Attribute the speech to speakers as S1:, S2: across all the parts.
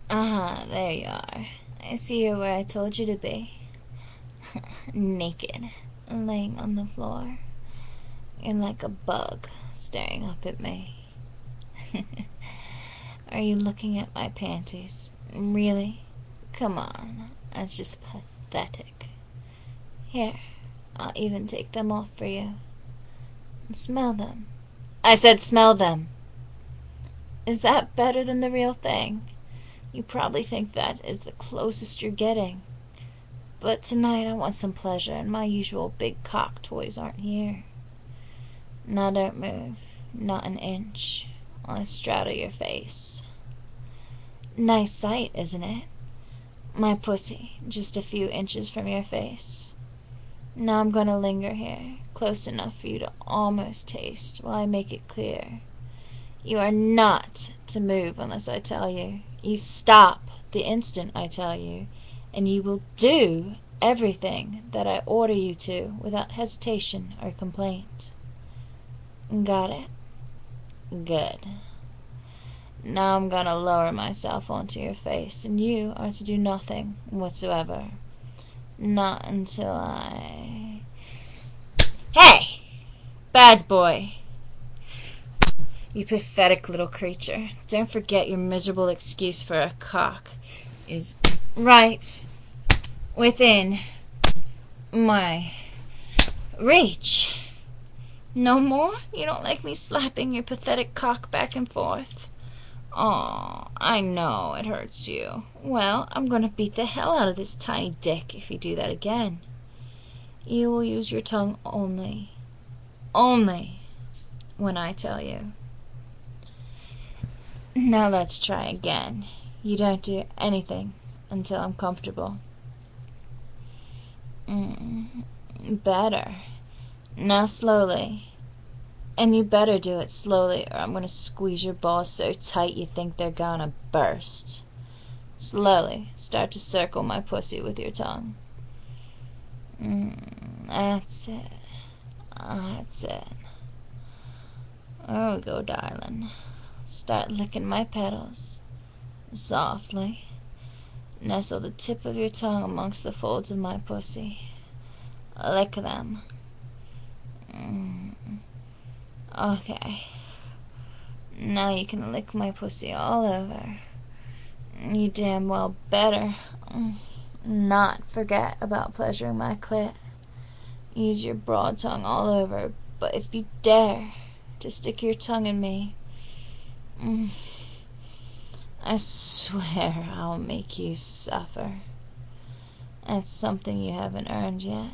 S1: There you are. I see you where I told you to be. Naked, laying on the floor. You're like a bug staring up at me. Are you looking at my panties? Really? Come on, that's just pathetic. Here, I'll even take them off for you. Smell them. I said smell them. Is that better than the real thing? You probably think that is the closest you're getting. But tonight I want some pleasure, and my usual big cock toys aren't here. Now don't move, not an inch, while I straddle your face. Nice sight, isn't it? My pussy, just a few inches from your face. Now I'm going to linger here, close enough for you to almost taste, while I make it clear. You are not to move unless I tell you. You stop the instant I tell you, and you will do everything that I order you to without hesitation or complaint. Got it? Good. Now I'm gonna lower myself onto your face, and you are to do nothing whatsoever. Not until I... Hey! Bad boy! You pathetic little creature. Don't forget your miserable excuse for a cock is right within my reach. No more? You don't like me slapping your pathetic cock back and forth? Aw, I know it hurts you. Well, I'm gonna beat the hell out of this tiny dick if you do that again. You will use your tongue only when I tell you. Now let's try again. You don't do anything until I'm comfortable. Better. Now slowly. And you better do it slowly, or I'm gonna squeeze your balls so tight you think they're gonna burst. Slowly. Start to circle my pussy with your tongue. That's it. That's it. There we go, darling. Start licking my petals. Softly. Nestle the tip of your tongue amongst the folds of my pussy. Lick them. Okay. Now you can lick my pussy all over. You damn well better not forget about pleasuring my clit. Use your broad tongue all over, but if you dare to stick your tongue in me, I swear I'll make you suffer. That's something you haven't earned yet.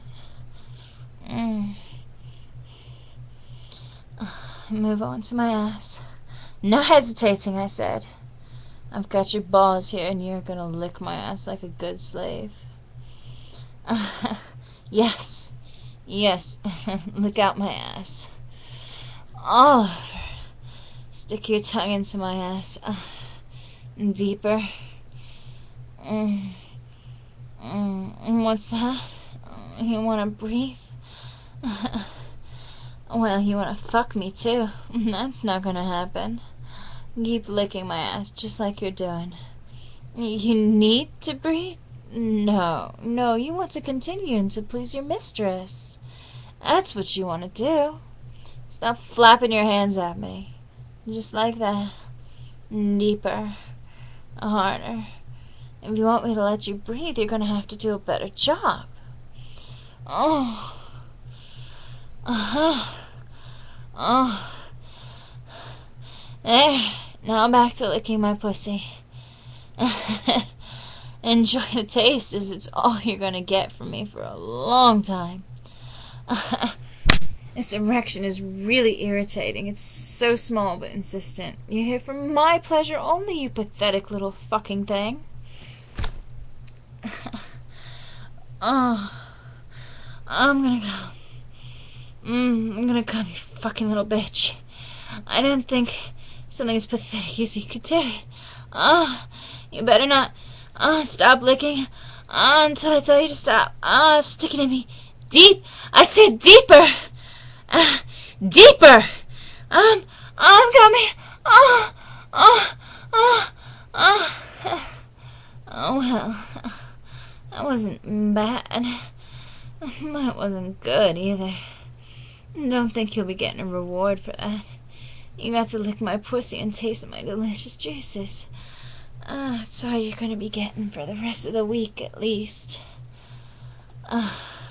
S1: Move on to my ass. No hesitating, I said. I've got your balls here, and you're gonna lick my ass like a good slave. Yes. Lick out my ass. All over. Stick your tongue into my ass. Deeper. What's that? You wanna breathe? Well, you wanna fuck me too. That's not gonna happen. Keep licking my ass just like you're doing. You need to breathe? No, you want to continue and to please your mistress. That's what you want to do. Stop flapping your hands at me. Just like that. Deeper. Harder. If you want me to let you breathe, you're going to have to do a better job. Oh. There. Now back to licking my pussy. Enjoy the taste, as it's all you're going to get from me for a long time. This erection is really irritating. It's so small but insistent. You're here for my pleasure only, you pathetic little fucking thing. I'm gonna go. I'm gonna come, you fucking little bitch. I didn't think something as pathetic as you could do it. You better not. Stop licking. Until I tell you to stop. Stick it in me. Deep. I said deeper. Deeper. I'm coming. wasn't bad, but it wasn't good either. Don't think you'll be getting a reward for that. You got to lick my pussy and taste my delicious juices. That's all you're gonna be getting for the rest of the week, at least.